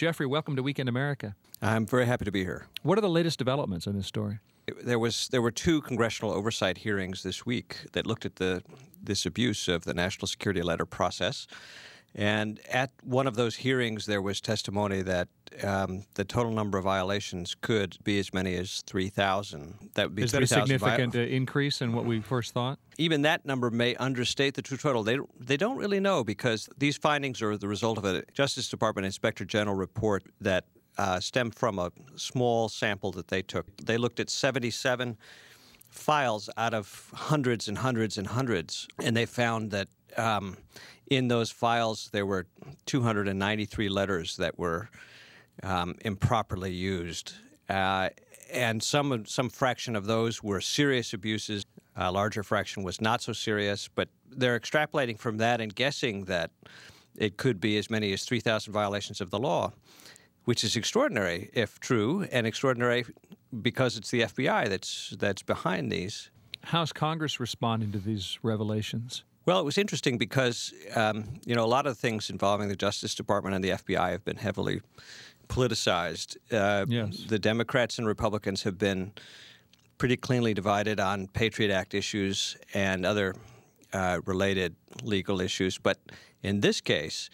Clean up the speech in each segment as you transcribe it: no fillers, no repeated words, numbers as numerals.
Jeffrey, welcome to Weekend America. I'm very happy to be here. What are the latest developments in this story? There were two congressional oversight hearings this week that looked at this abuse of the national security letter process. And at one of those hearings, there was testimony that the total number of violations could be as many as 3,000. That would be Is that a significant increase in what we first thought? Even that number may understate the true total. They don't really know, because these findings are the result of a Justice Department Inspector General report that stemmed from a small sample that they took. They looked at 77 files out of hundreds and hundreds and hundreds, and they found that in those files there were 293 letters that were improperly used, and some fraction of those were serious abuses. A larger fraction was not so serious, but they're extrapolating from that and guessing that it could be as many as 3,000 violations of the law, which is extraordinary if true, and extraordinary because it's the FBI that's behind these. How's Congress responding to these revelations? Well, it was interesting because, a lot of things involving the Justice Department and the FBI have been heavily politicized. Yes. The Democrats and Republicans have been pretty cleanly divided on Patriot Act issues and other related legal issues. But in this case,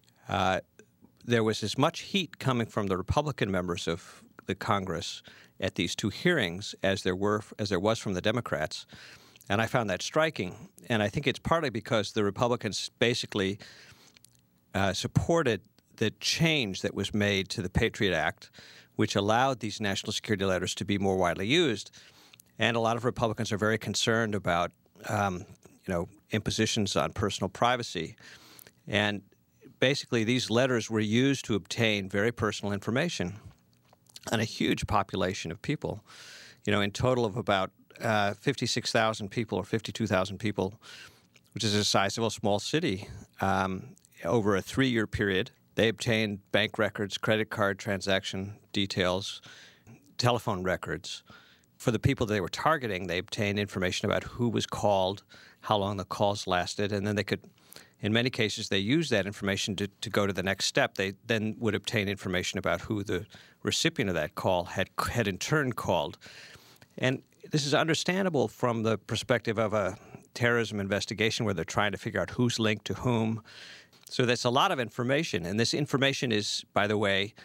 there was as much heat coming from the Republican members of the Congress at these two hearings as there was from the Democrats. And I found that striking. And I think it's partly because the Republicans basically supported the change that was made to the Patriot Act, which allowed these national security letters to be more widely used. And a lot of Republicans are very concerned about, impositions on personal privacy. And basically, these letters were used to obtain very personal information on a huge population of people, in total of about 56,000 people or 52,000 people, which is the size of a small city. Over a 3-year period, they obtained bank records, credit card transaction details, telephone records. For the people they were targeting, they obtained information about who was called, how long the calls lasted, and then they could, in many cases, they used that information to go to the next step. They then would obtain information about who the recipient of that call had in turn called. And this is understandable from the perspective of a terrorism investigation where they're trying to figure out who's linked to whom. So that's a lot of information. And this information is, by the way,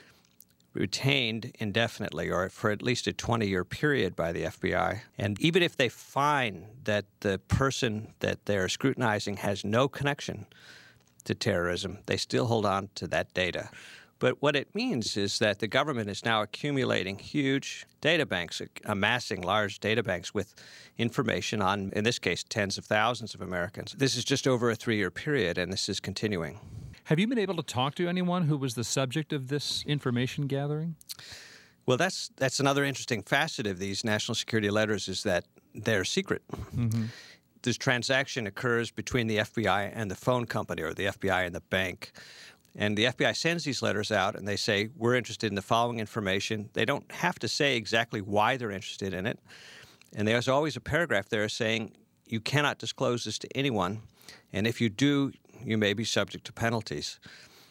retained indefinitely or for at least a 20-year period by the FBI. And even if they find that the person that they're scrutinizing has no connection to terrorism, they still hold on to that data. But what it means is that the government is now accumulating huge data banks, amassing large data banks with information on, in this case, tens of thousands of Americans. This is just over a 3-year period, and this is continuing. Have you been able to talk to anyone who was the subject of this information gathering? Well, that's another interesting facet of these national security letters is that they're secret. Mm-hmm. This transaction occurs between the FBI and the phone company or the FBI and the bank. And the FBI sends these letters out, and they say, we're interested in the following information. They don't have to say exactly why they're interested in it. And there's always a paragraph there saying, you cannot disclose this to anyone, and if you do, you may be subject to penalties.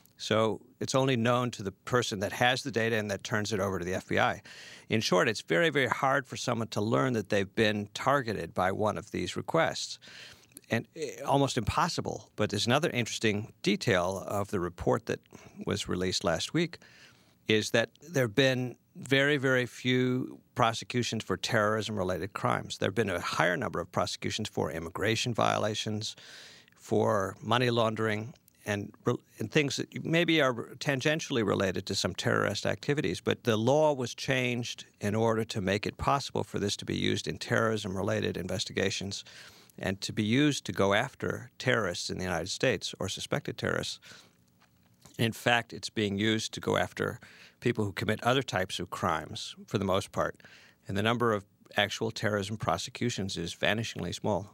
So it's only known to the person that has the data and that turns it over to the FBI. In short, it's very, very hard for someone to learn that they've been targeted by one of these requests. And almost impossible. But there's another interesting detail of the report that was released last week is that there have been very, very few prosecutions for terrorism-related crimes. There have been a higher number of prosecutions for immigration violations, for money laundering, and things that maybe are tangentially related to some terrorist activities. But the law was changed in order to make it possible for this to be used in terrorism-related investigations and to be used to go after terrorists in the United States or suspected terrorists. In fact, it's being used to go after people who commit other types of crimes for the most part. And the number of actual terrorism prosecutions is vanishingly small.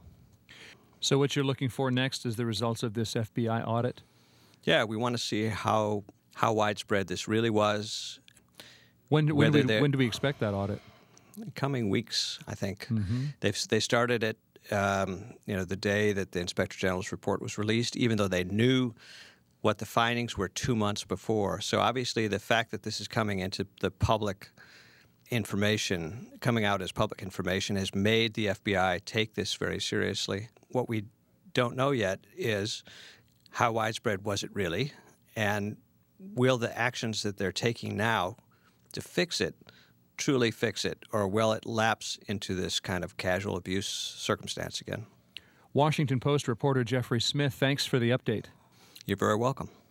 So what you're looking for next is the results of this FBI audit? Yeah, we want to see how widespread this really was. When do we expect that audit? In coming weeks, I think. Mm-hmm. They started it the day that the Inspector General's report was released, even though they knew what the findings were 2 months before. So obviously the fact that this is coming into the public information, coming out as public information, has made the FBI take this very seriously. What we don't know yet is how widespread was it really, and will the actions that they're taking now to fix it truly fix it, or will it lapse into this kind of casual abuse circumstance again? Washington Post reporter Jeffrey Smith, thanks for the update. You're very welcome.